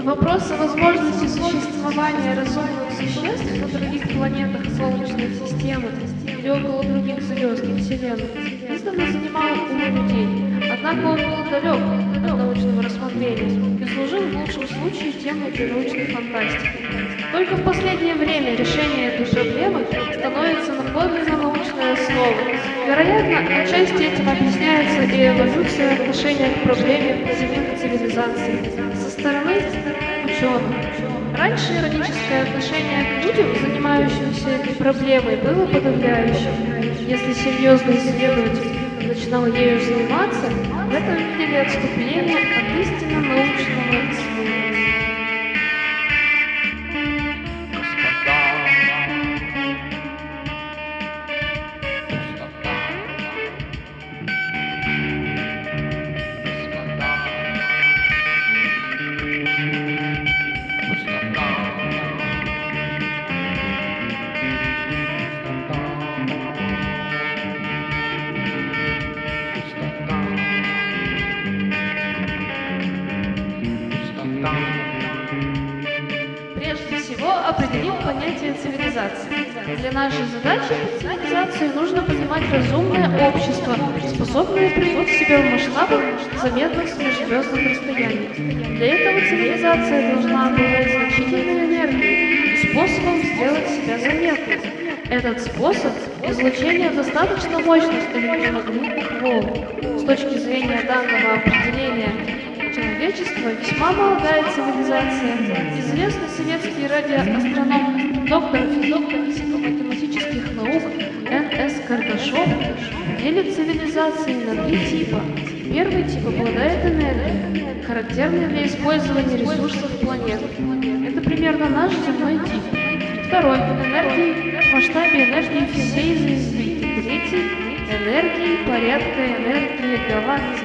Вопрос о возможности существования разумных существ на других планетах Солнечной системы или около других звезд и Вселенной издавна занимал умы людей. Однако он был далек от научного рассмотрения и служил в лучшем случае темой для научной фантастики. Только в последнее время решение этой проблемы становится на подлинно научной основе. Вероятно, отчасти этим объясняется и эволюция отношения к проблеме земных цивилизаций со стороны ученых. Раньше ироническое отношение к людям, занимающимся этой проблемой, было подавляющим. Если серьезный исследователь начинал ею заниматься, в этом видели отступление от истинно научного исследования. Прежде всего, определим понятие цивилизации. Для нашей задачи под цивилизацией нужно понимать разумное общество, способное проявить себя в масштабах заметных с межзвездных расстояний. Для этого цивилизация должна обладать значительной энергией и способом сделать себя заметной. Этот способ – излучение достаточно мощных электромагнитных волн. С точки зрения данного определения человечества весьма молодая цивилизация. Известный советский радиоастроном, доктор физико-математических наук Н.С. Кардашов делит цивилизации на три типа. Первый тип обладает энергией, характерной для использования ресурсов планеты. Это примерно наш земной тип. Второй – энергии в масштабе энергии всей звезды. Третий – энергии порядка энергии галактики.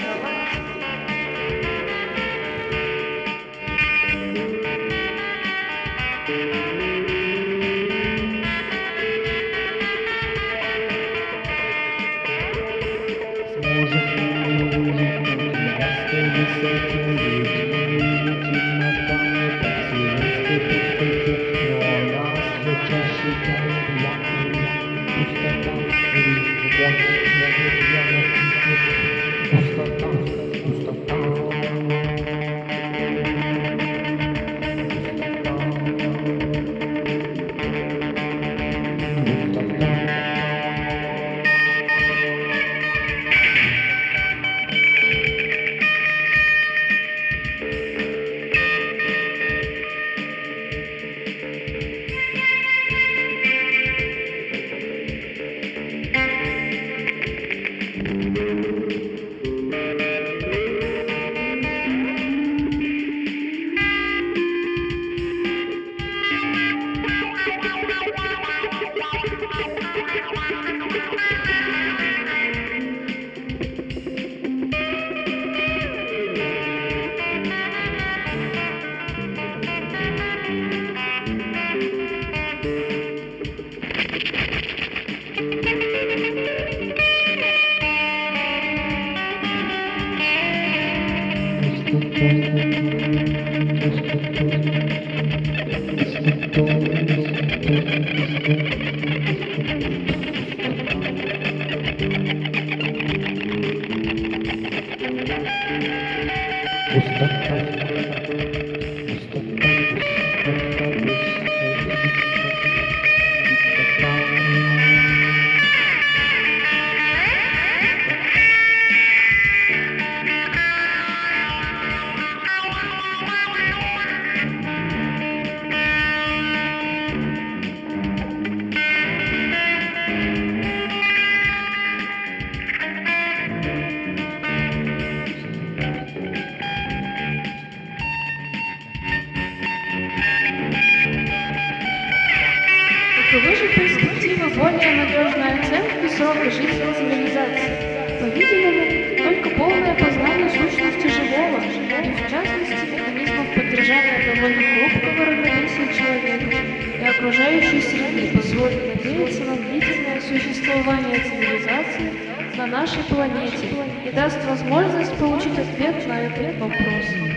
Каковы же перспективы более надежной оценки срока жизни цивилизации? По-видимому, только полное познание сущности живого, и в частности механизмов поддержания довольно хрупкого равновесия человека и окружающей среды позволит надеяться на длительное существование цивилизации на нашей планете и даст возможность получить ответ на этот вопрос.